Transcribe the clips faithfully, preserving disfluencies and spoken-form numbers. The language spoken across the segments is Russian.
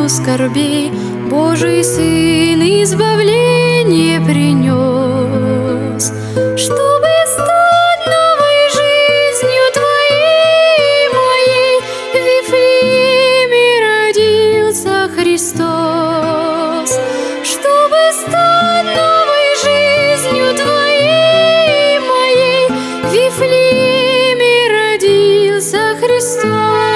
тайну скорбей Божий Сын избавление принес, чтобы стать новой жизнью твоей, моей. В Вифлееме родился Христос, чтобы стать новой жизнью твоей, моей. В Вифлееме родился Христос.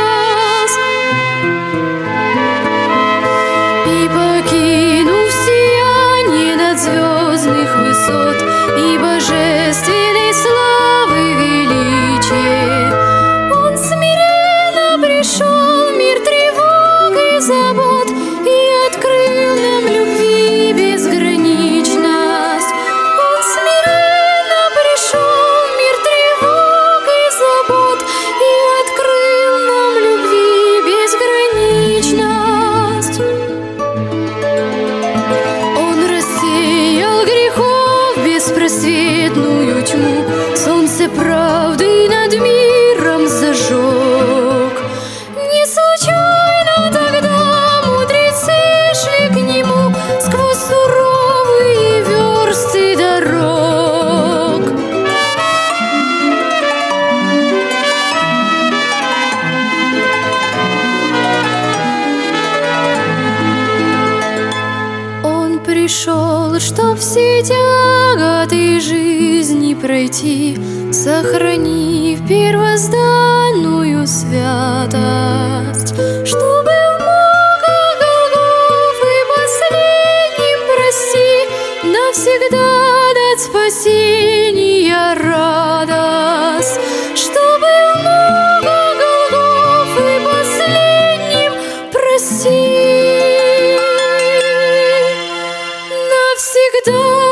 Покинув сияние над звездных высот и божественной славы величие, Он смиренно пришел в мир тревог и забот и открыл нам любви безграничность. Он смиренно пришел в мир тревог и забот и открыл нам любви безграничность. Беспросветную тьму солнце правды над миром зажег. Не случайно тогда мудрецы шли к Нему сквозь суровые версты дорог. Он пришел, чтоб все тяготы жизни пройти, сохранив первозданную святость, чтобы в муках Голгофы последним прости, навсегда дать спасения радость. Чтобы в муках Голгофы последним прости, навсегда